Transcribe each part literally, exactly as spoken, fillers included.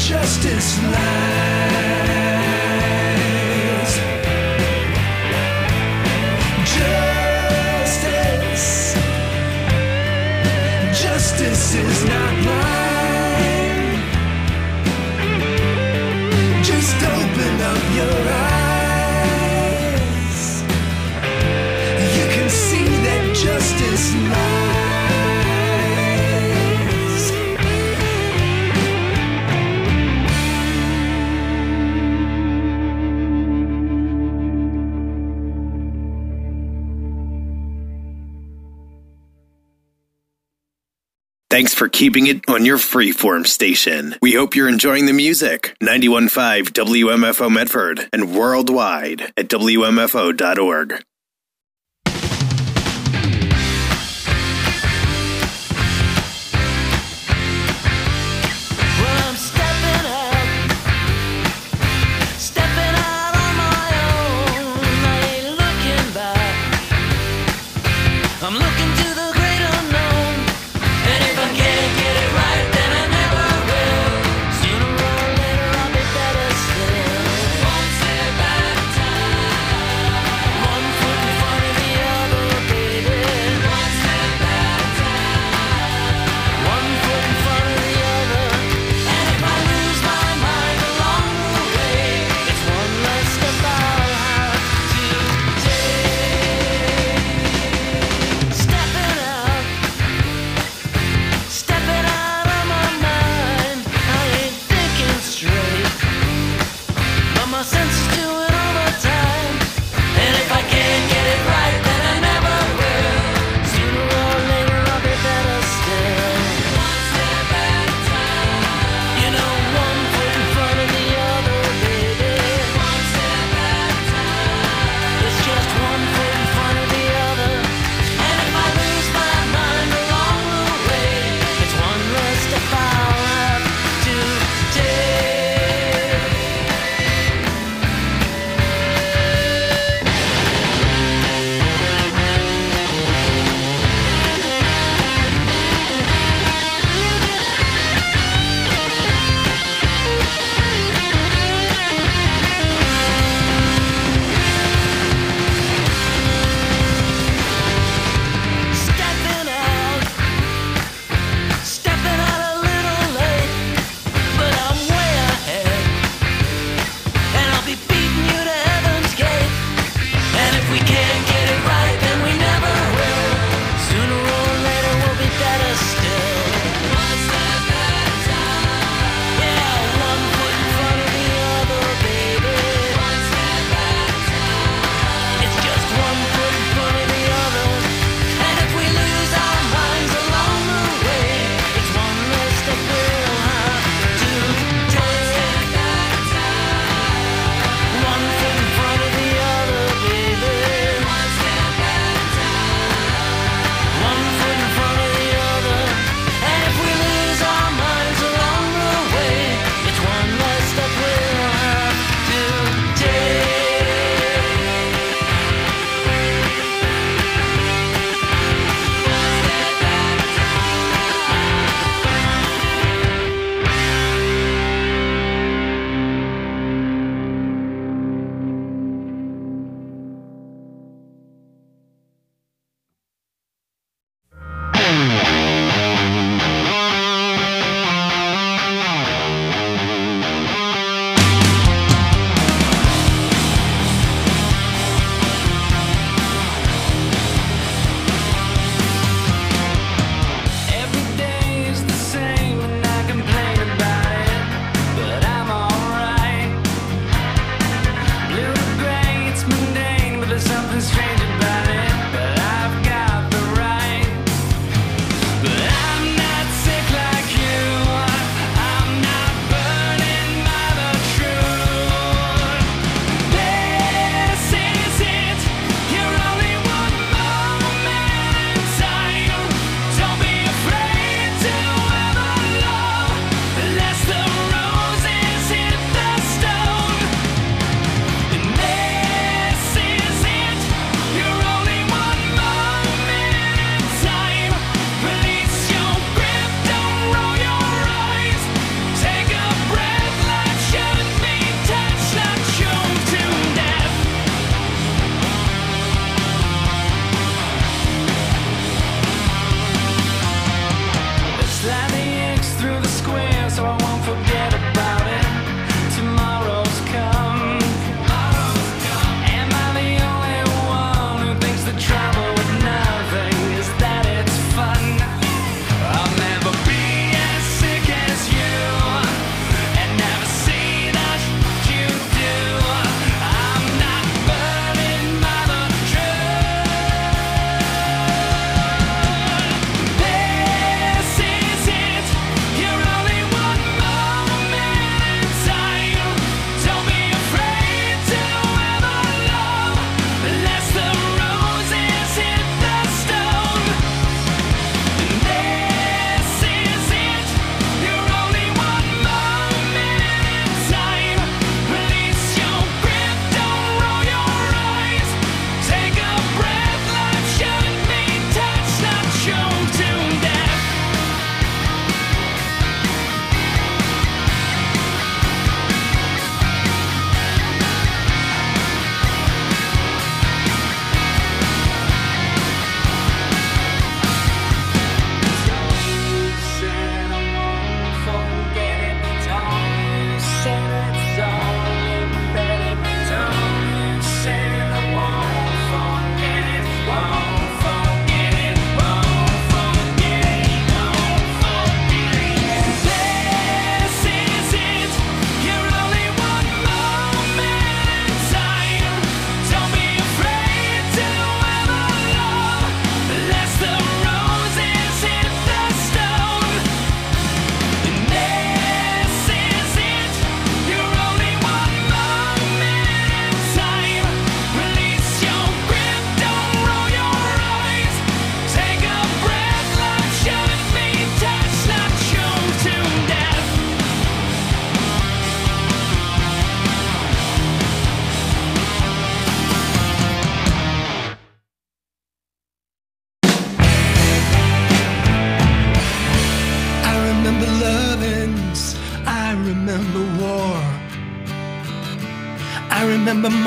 justice lies. Justice, justice is not blind. Just open up your eyes. You can see that justice lies. Thanks for keeping it on your freeform station. We hope you're enjoying the music. ninety-one point five W M F O Medford and worldwide at W M F O dot org. One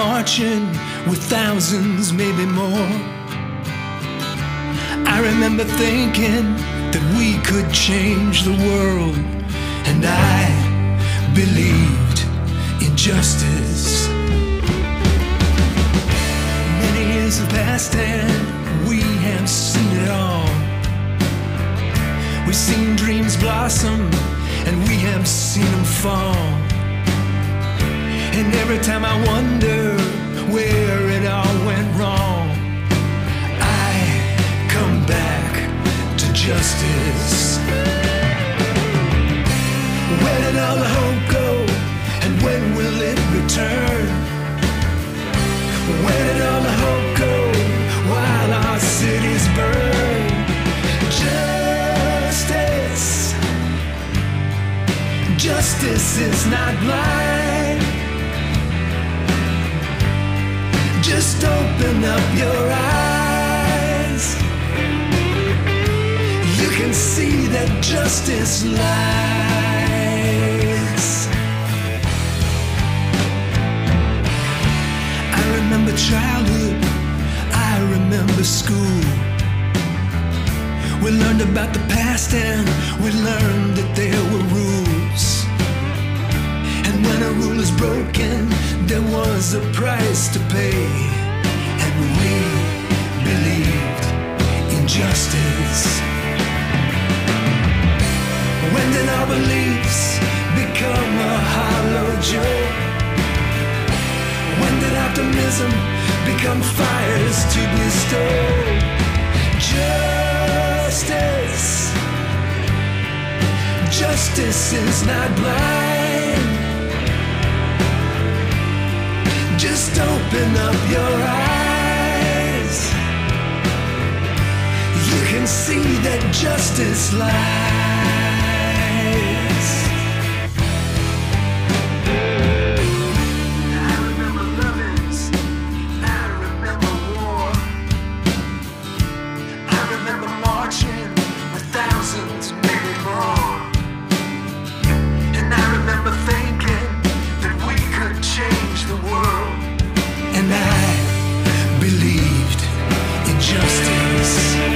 marching with thousands, maybe more. I remember thinking that we could change the world, and I believed in justice. Many years have passed and we have seen it all. We've seen dreams blossom and we have seen them fall. And every time I wonder where it all went wrong, I come back to justice. Where did all the hope go, and when will it return? Where did all the hope go while our cities burn? Justice, justice is not blind. Just open up your eyes. You can see that justice lies. I remember childhood, I remember school. We learned about the past and we learned that there were rules. And when a rule is broken, there was a price to pay. And we believed in justice. When did our beliefs become a hollow joke? When did optimism become fires to bestow? Justice, justice is not blind. Just open up your eyes. You can see that justice lies. I remember lovings, I remember war. I remember marching with thousands, maybe more. And I remember thinking that we could change the world. And I believed in justice.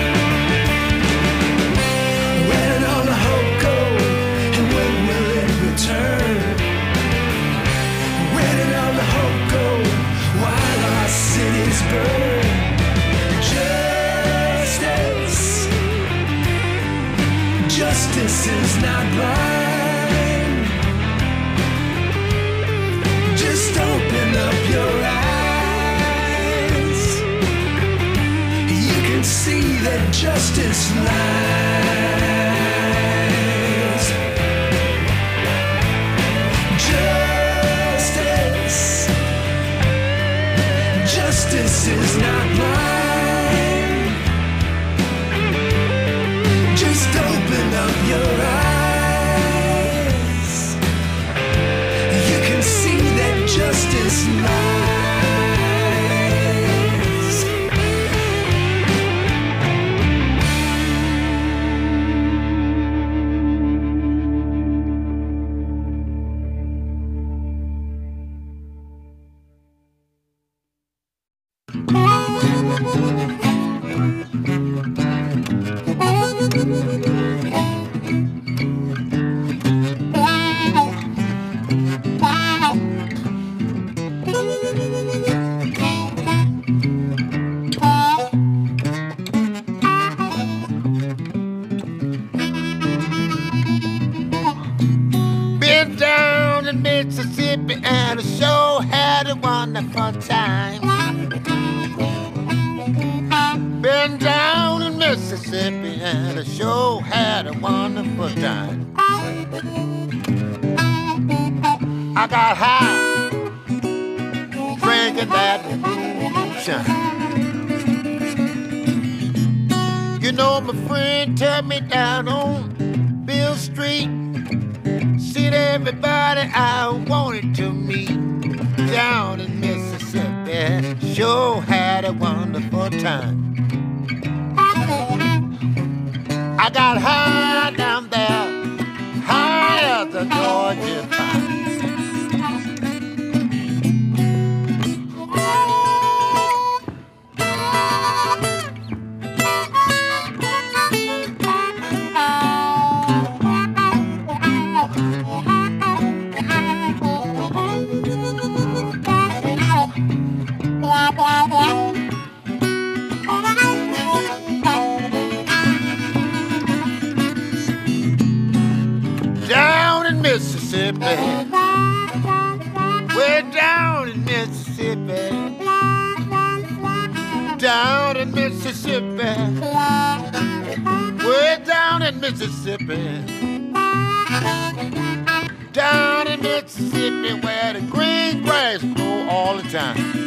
Where did all the hope go, and when will it return? Where did all the hope go while our cities burn? Justice, justice is not blind. Just open up your eyes. You can see that justice lies. Justice, justice is not blind. Just open up your eyes. You can see that justice lies. Mississippi and I sure had a wonderful time. Been down in Mississippi and I sure had a wonderful time. I got high, drinking that moonshine. You know my friend took me down on Bill Street. Seen everybody I wanted to meet down in Mississippi. Sure had a wonderful time. I got high down there, high as the Georgia pine. Mississippi. Way down in Mississippi. Down in Mississippi. Way down in Mississippi. Down in Mississippi where the green grass grow all the time.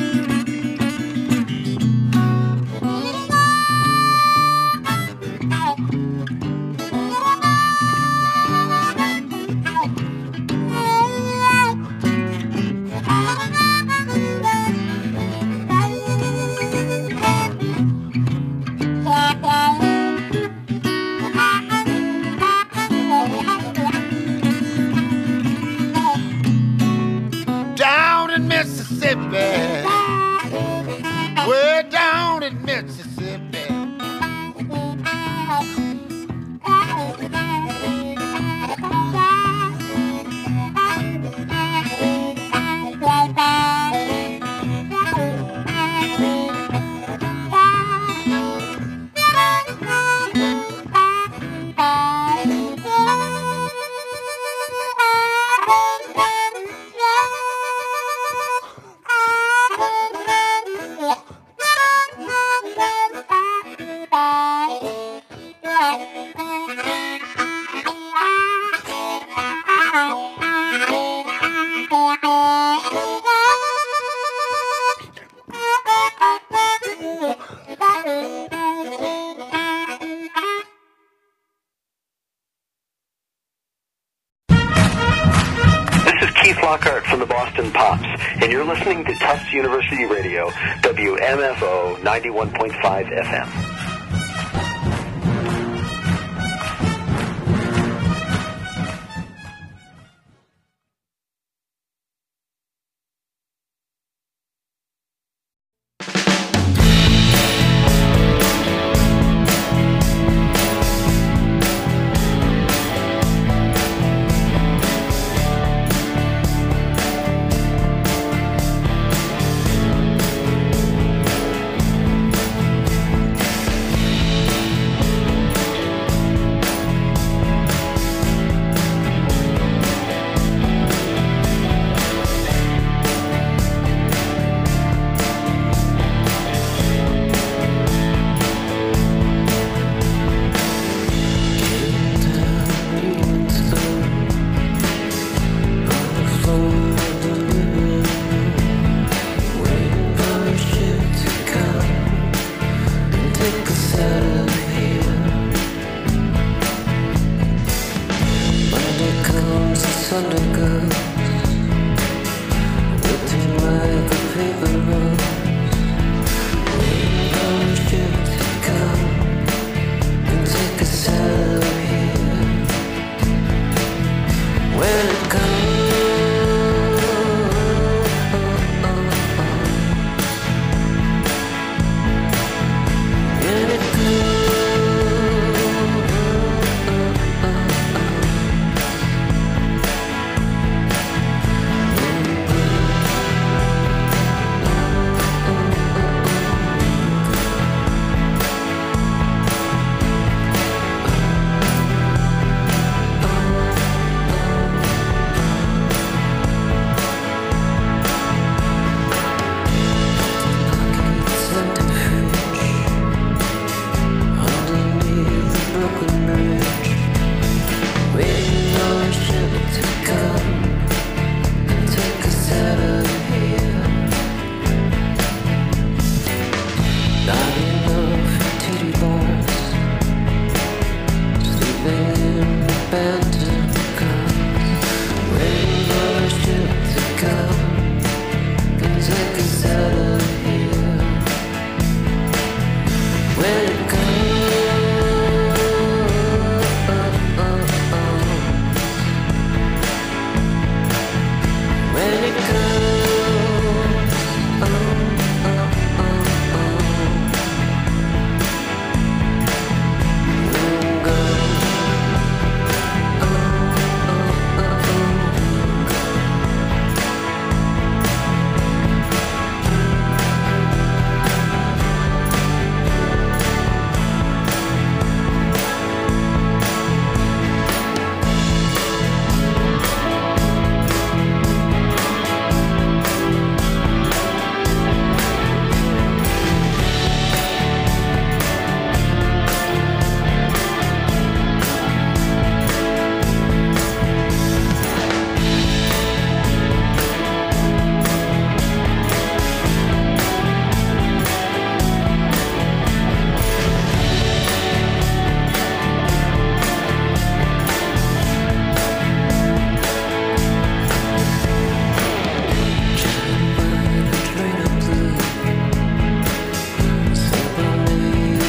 Mississippi, way down in Mississippi. Listening to Tufts University Radio, W M F O ninety-one point five F M.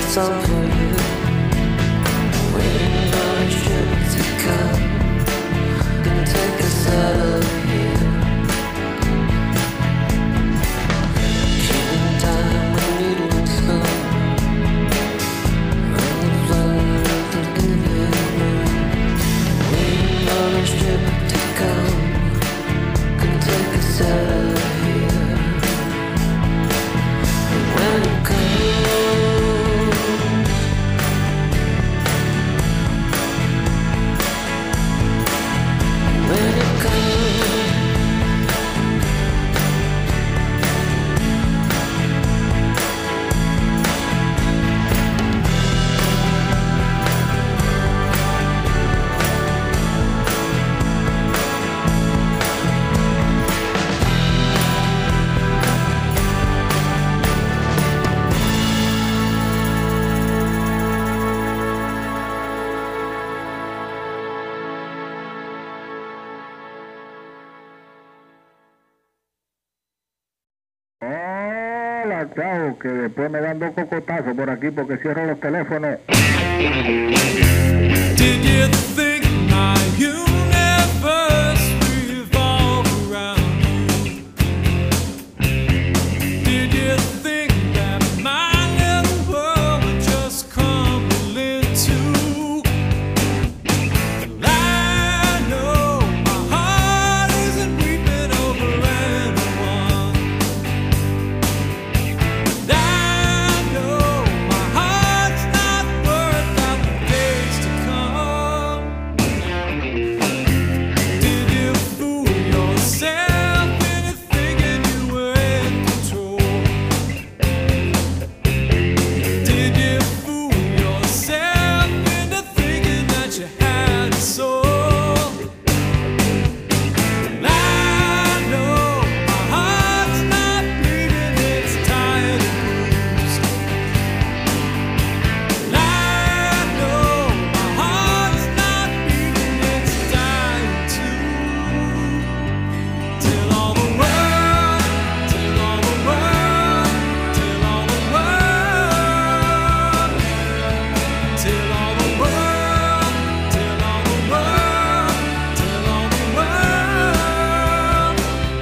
song for you. Waiting on a ship to come, can take us out of here. Killing time when you look slow, on the floor of the living room. Waiting on a ship to come, can take us out of here. And when it comes, when it comes, Hola, chao, que después me dan dos cocotazos por aquí porque cierro los teléfonos. Did you think my universe revolved around you? Did you think that my little world would just crumble into? Well, I know my heart isn't weeping over anyone. And I know my heart's not worth out the days to come. Did you fool yourself into thinking you were in control? Did you fool yourself into thinking that you had a soul? Well, I know my heart's not bleeding, it's tired and bruised. Well, I know my heart's not beating, it's dying too. Till all the world, till all the world, till all the world, till all the world, till all the world, till all the world.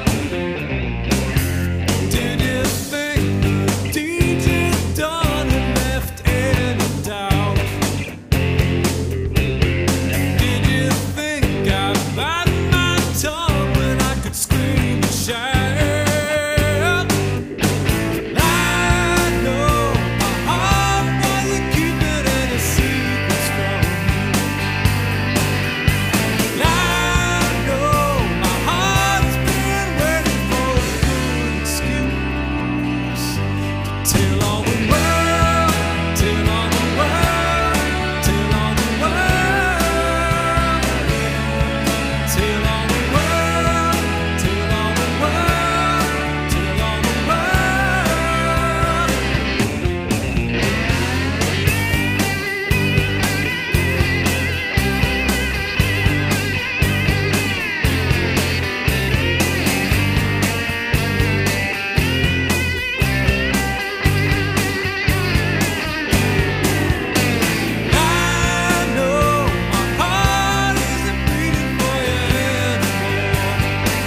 Did you think the deed you'd done had left any doubt? Did you think I bite my tongue when I could scream and shout? I know my heart wasn't keeping any secrets from me. I know my heart's been waiting for a good excuse to tell all the world, tell all the world, tell all the world, tell all the world, tell all the world, tell all the world. I know my heart isn't beating for you anymore.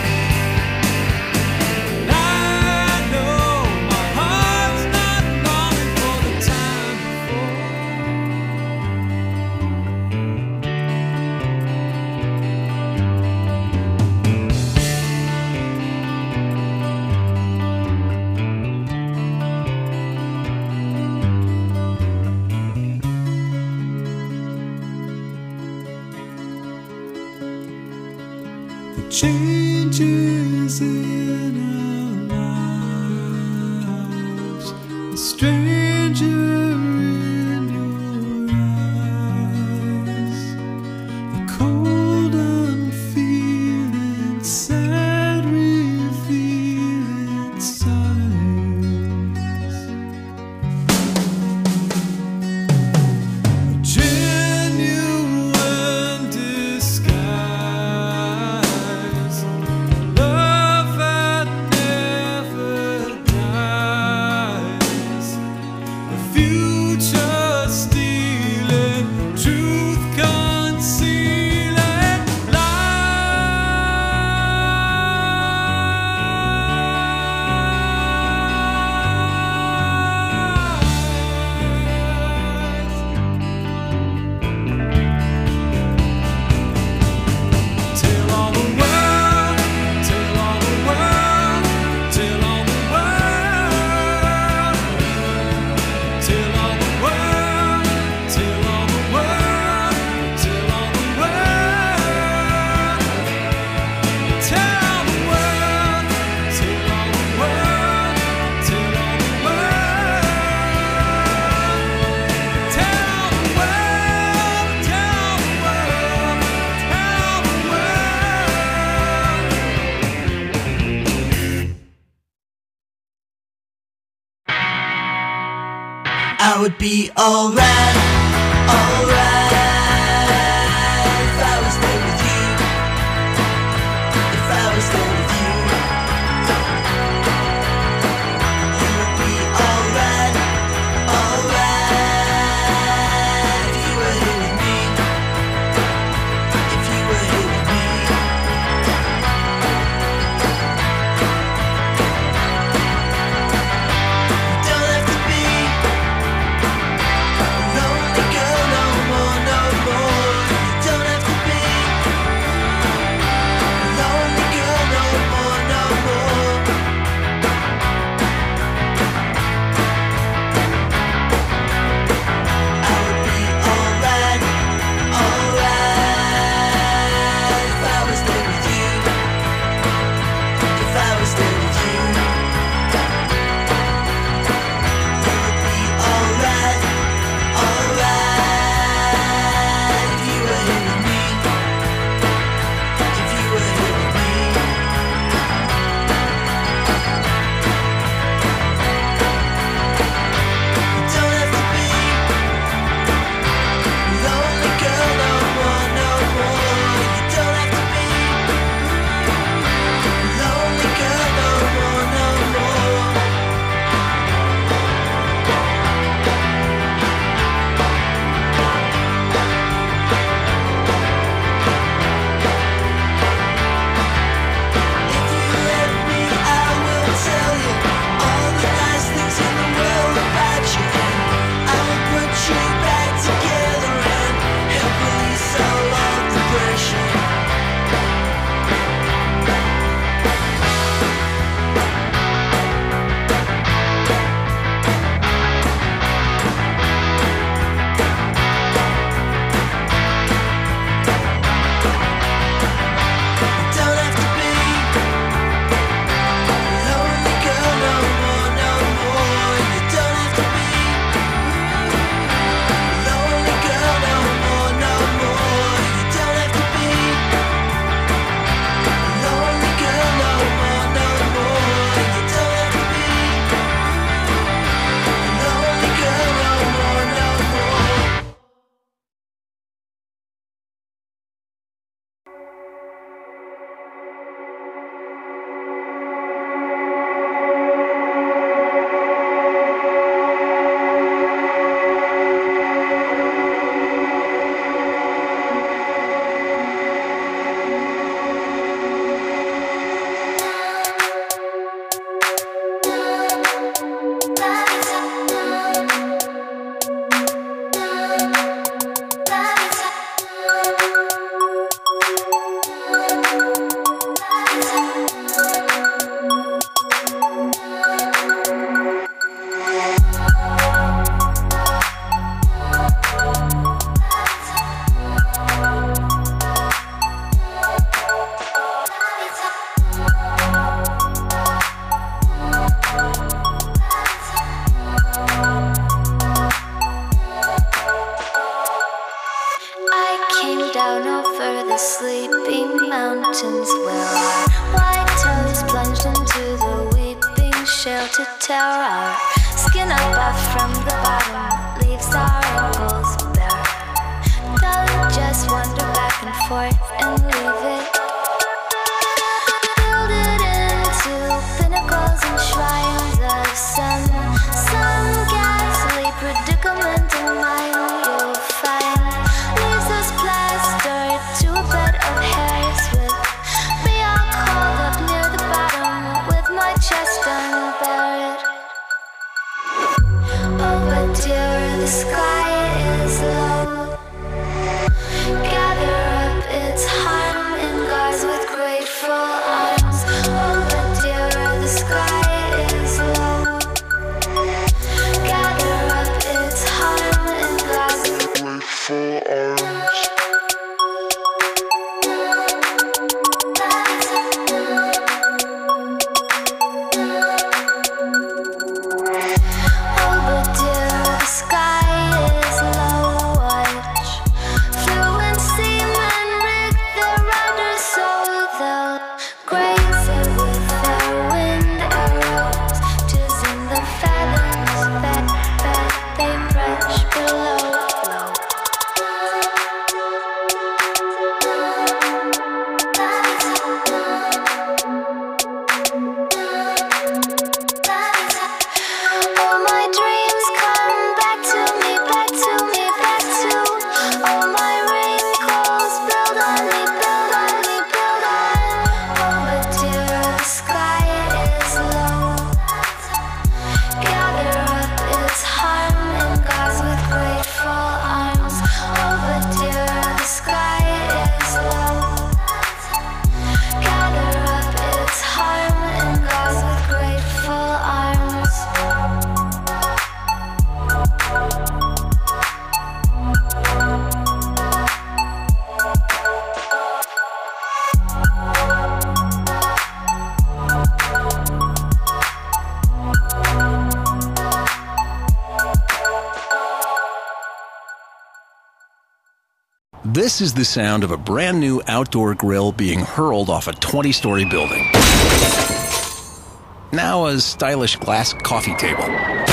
I know my heart's not longing for the time The changes in our lives, the stranger in your eyes, the cold unfeeling, sad revealing signs, a genuine disguise, love that never dies. The future would be alright, alright if I was there with you, if I was there with you. You would be alright, alright if you were here with me, if you were here with me. You don't have to be a lonely girl no more, no more. You don't have to be a lonely girl no more, no more. I would be alright, alright if I was there with you, if I was there with you. You would be alright, alright if you were here with me, if you were here with me. You don't have to be a lonely girl no more, no more. You don't have to be a lonely girl no more, no more. If you let me, I will tell you all the nice things in the world about you, and I will put you back together and help release all of the pressure. You don't have to be a lonely girl no more, no more. You don't have to be a lonely girl no more, no more. You don't have to be a lonely girl no more, no more. You don't have to be a lonely girl no more, no more. I came down over the sleeping mountains where our white toes plunged into the weeping shelter tower. Our skin up off from the bottom leaves our ankles bare. Don't just wander back and forth and leave it. Build it into pinnacles and shrines of some, some ghastly predicament in mind you'll find. Leaves us plastered to a bed of hairs with me all curled up near the bottom with my chest unburied. This is the sound of a brand new outdoor grill being hurled off a twenty-story building. Now a stylish glass coffee table.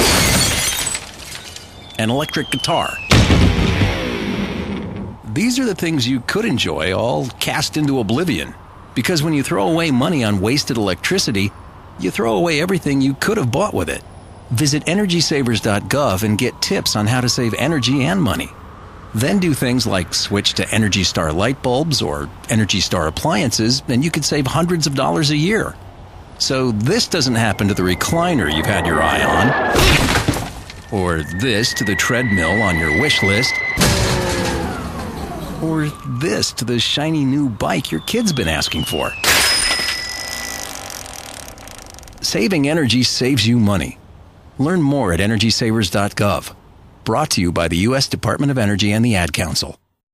An electric guitar. These are the things you could enjoy, all cast into oblivion. Because when you throw away money on wasted electricity, you throw away everything you could have bought with it. Visit energy savers dot gov and get tips on how to save energy and money. Then do things like switch to Energy Star light bulbs or Energy Star appliances, and you could save hundreds of dollars a year. So this doesn't happen to the recliner you've had your eye on, or this to the treadmill on your wish list, or this to the shiny new bike your kid's been asking for. Saving energy saves you money. Learn more at energy savers dot gov. Brought to you by the U S Department of Energy and the Ad Council.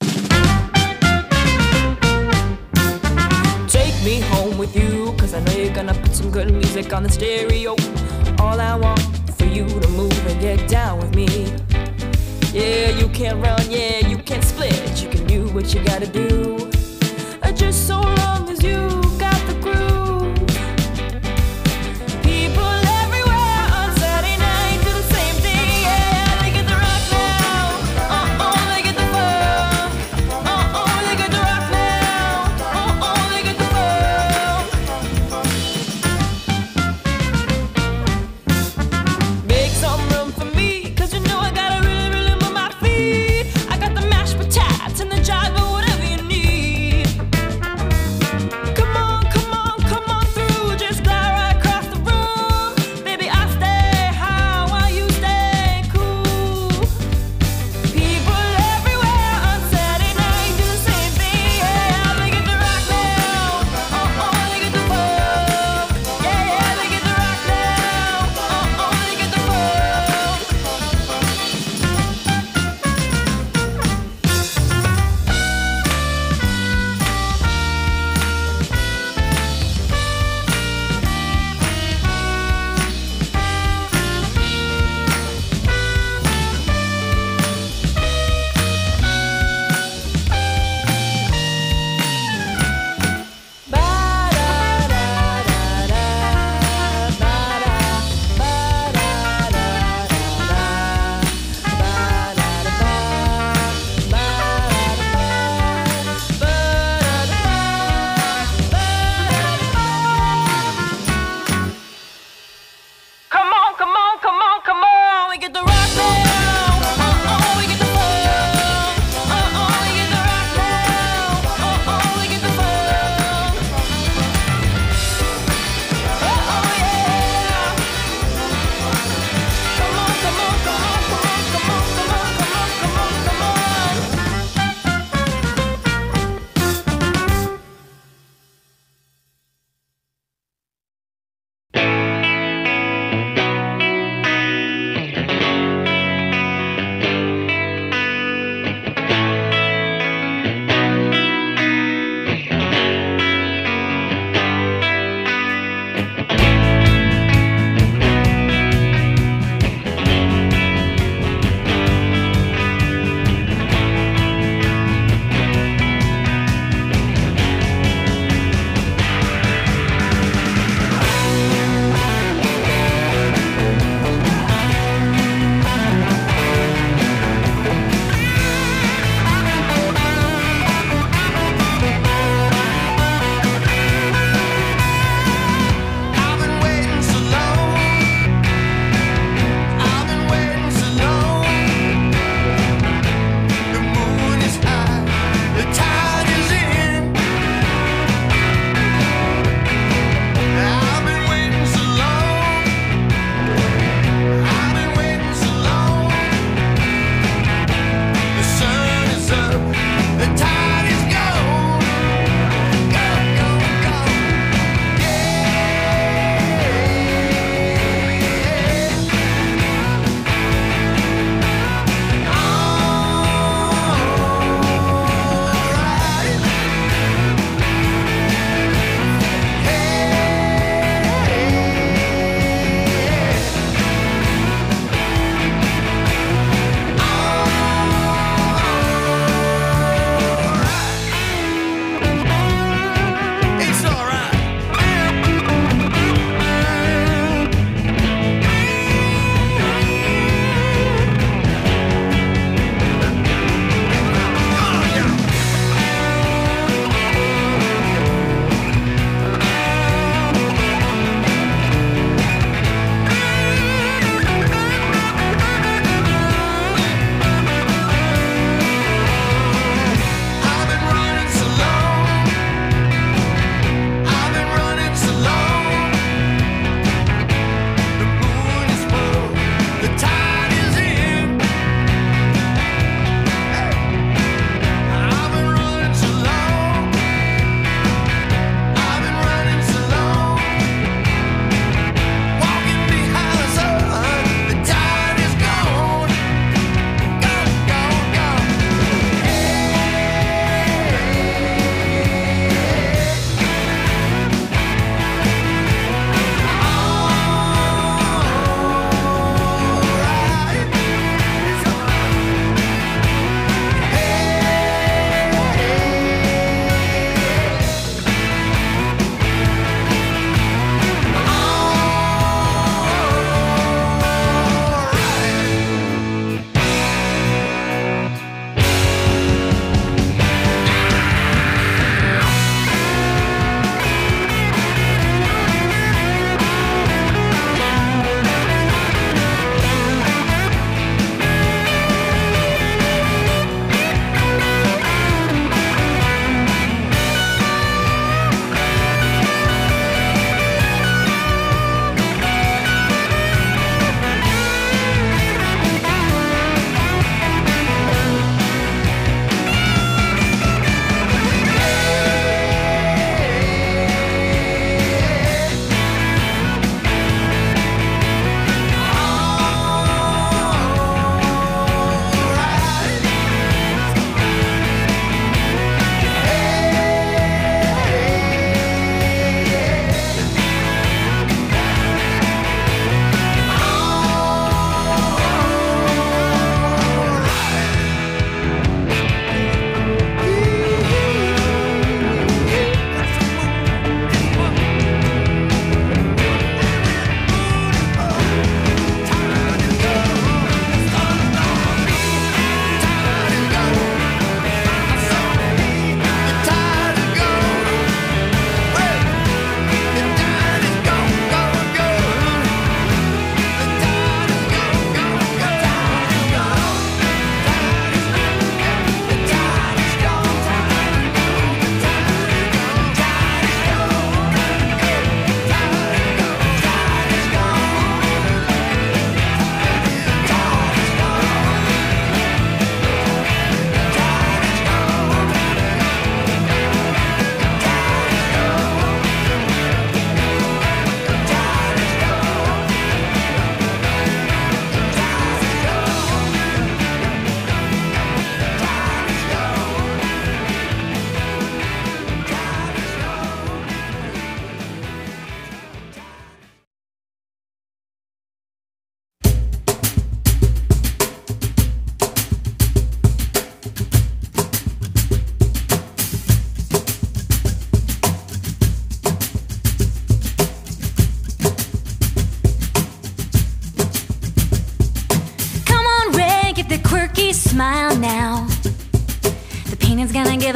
Take me home with you, cause I know you're gonna put some good music on the stereo. All I want for you to move and get down with me. Yeah, you can't run, yeah, you can't split. You can do what you gotta do. Uh, Just so long as you got the groove. People everywhere on Saturday night do the same thing, yeah. They get the rock now, uh-oh, they get the funk. Uh-oh, they get the rock now, uh-oh, they get the funk. Make some room for me, cause you know I gotta really, really move my feet. I got the mashed potatoes and the jive, but whatever you need.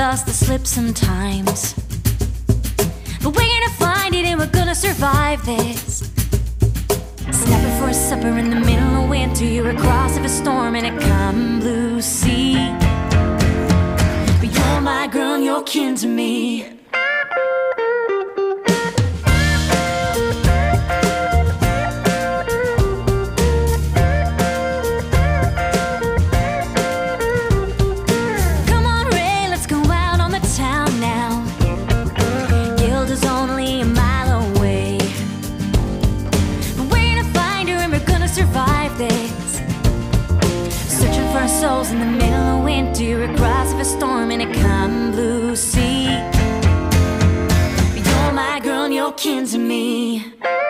us the slip sometimes. But we're gonna find it and we're gonna survive this. Snapping for a supper in the middle of winter. You're across of a storm in a calm blue sea. But you're my girl and you're kin to me. Souls in the middle of winter, across of a storm in a calm blue sea. You're my girl and you're kin to me.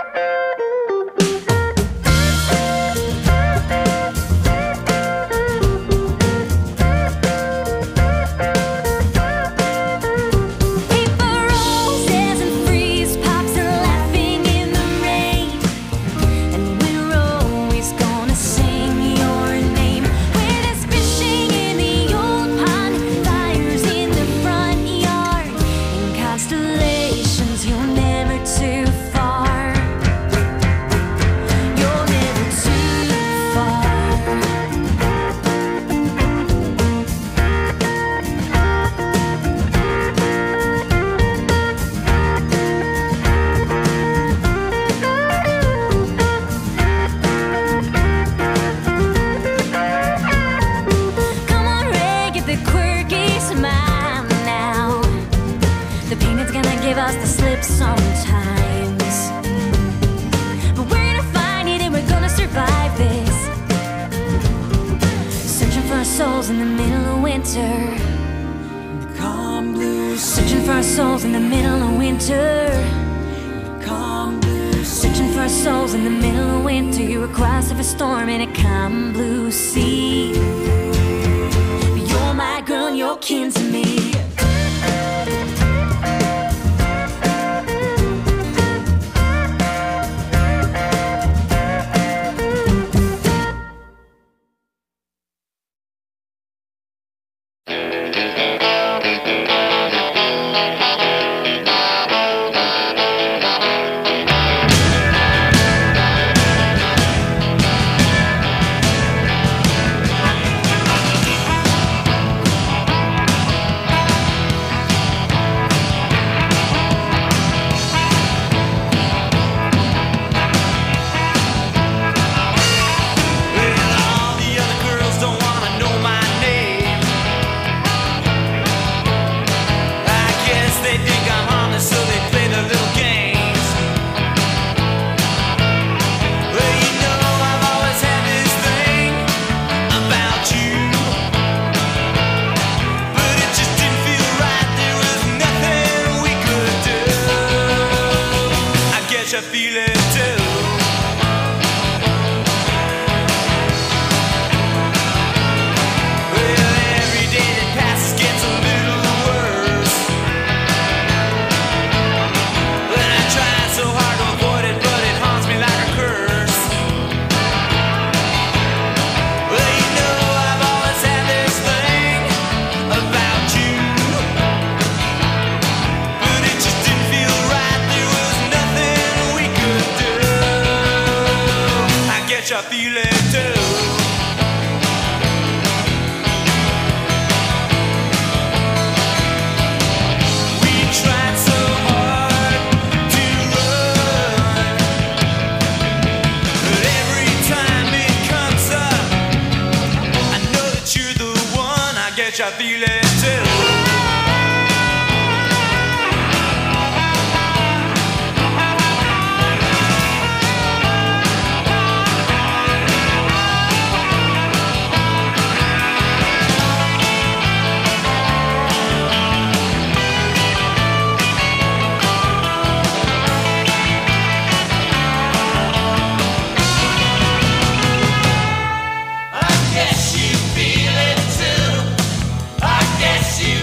Souls in the middle of winter. Calm blue. Searching for our souls in the middle of winter. Calm blue. Searching for our souls in the middle of winter. You're across of a storm in a calm blue sea. You're my girl and you're kin to me. I feel it too. I guess you feel it too. I guess you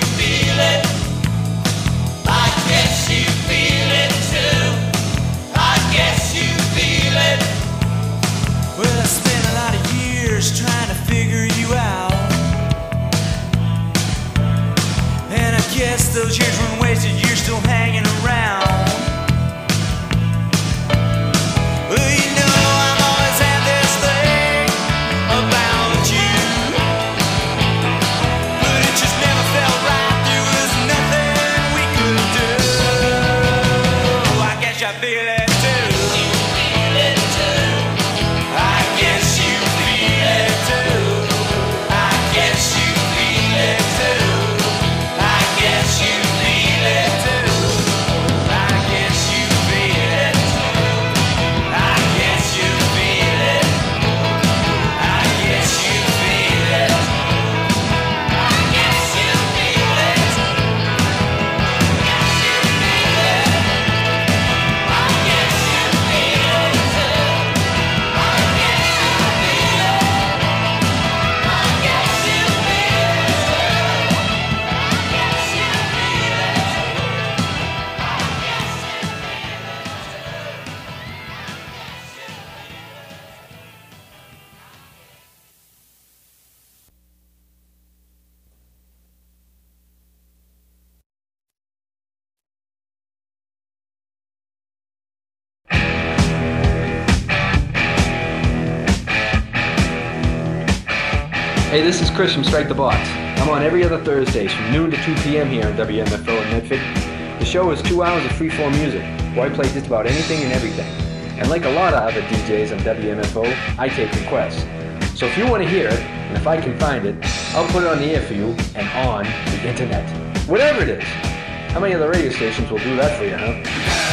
Hey, this is Chris from Strike the Box. I'm on every other Thursdays from noon to two p.m. here on W M F O in Medford. The show is two hours of freeform music, where I play just about anything and everything. And like a lot of other D Js on W M F O, I take requests. So if you want to hear it, and if I can find it, I'll put it on the air for you and on the internet. Whatever it is. How many other radio stations will do that for you, huh?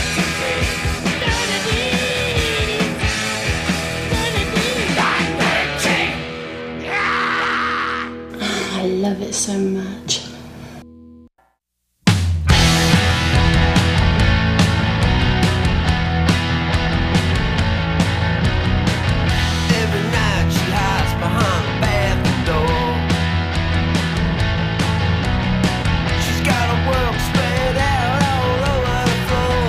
I love it so much. Every night she hides behind the bathroom door. She's got her work spread out all over the floor.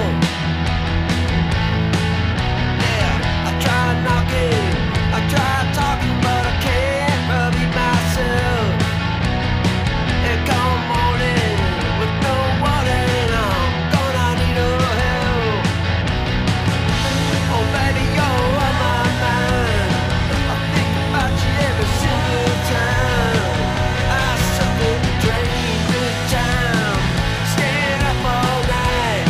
Yeah, I tried knocking, I tried talking, but I can't repeat myself. And come morning with no water and I'm gonna need her help. Oh baby, you're on my mind. I think about you every single time. I suck it, drink good time, staying up all night.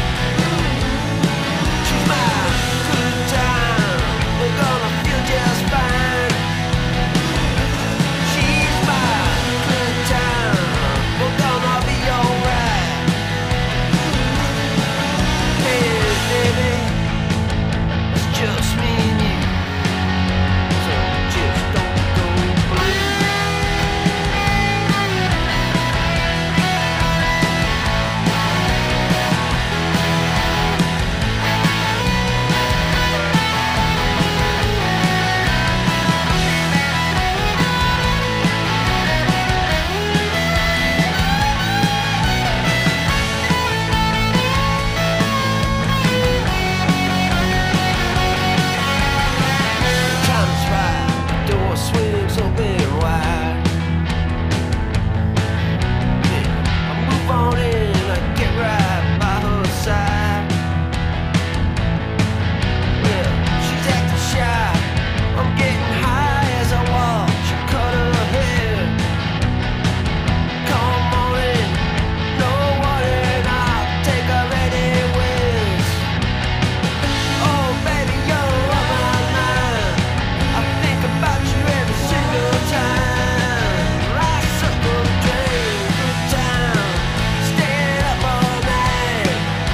She's my good time, we're gonna feel just fine. She's my good time, we're gonna be alright. Hey baby, it's just me and you, so just don't go blue. Time's right, the door swings open wide. Yeah, I move on in, I get right by her side. Well, she's acting shy, I'm getting high as I watch her cut her hair. Come on in, no water and I'll take her anywhere. Oh baby, you're on my mind. I think about you every single time. I circle the drain, good time, staying up all night.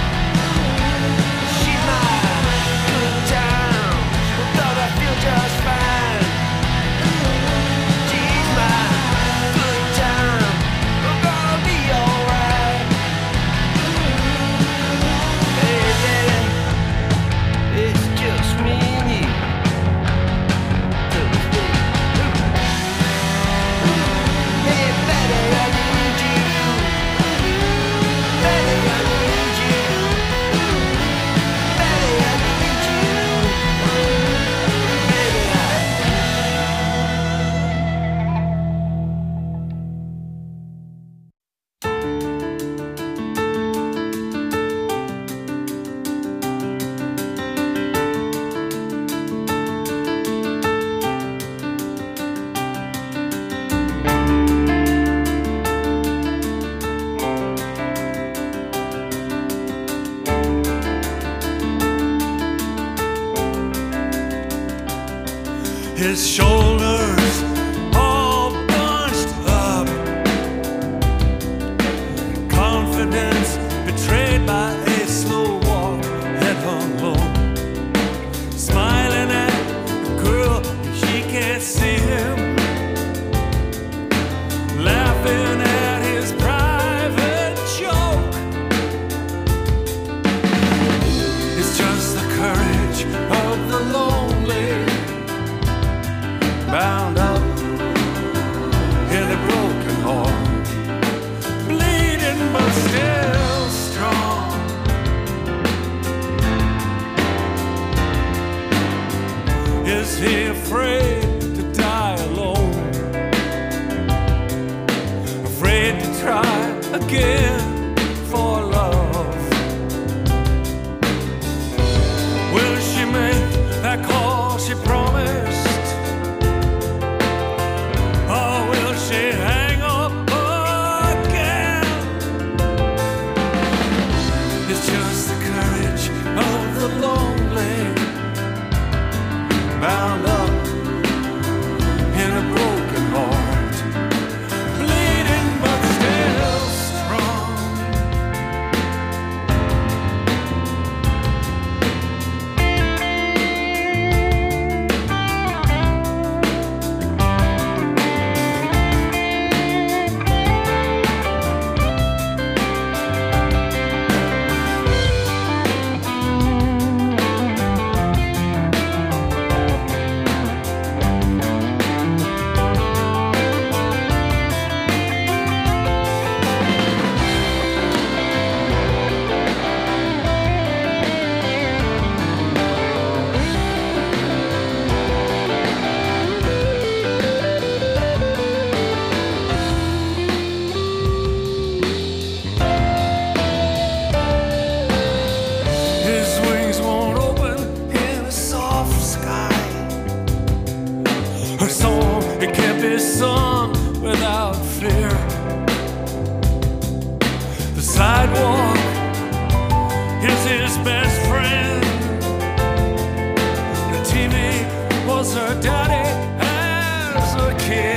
She's my good time, we thought I feel just fine. She's my good time, we're gonna be alright. Hey baby, it's just me and you. Hey, Betty, I need you. Betty, I need you. Betty, I need you. Betty, I His shoulders all bunched up, confidence betrayed by a slow walk, head hung low, smiling at the girl, she can't see him, laughing at his private joke. It's just the courage of the lonely, bound up in a broken heart, bleeding but still strong. Is he afraid to die alone? Afraid to try again for love? Will she make that call she promised? Or kid.